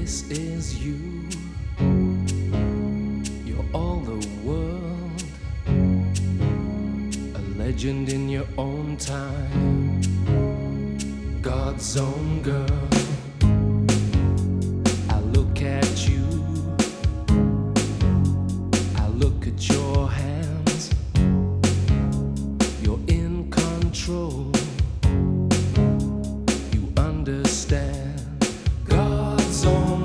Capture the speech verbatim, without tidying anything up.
this is you. You're all the world, a legend in your own time, God's own girl.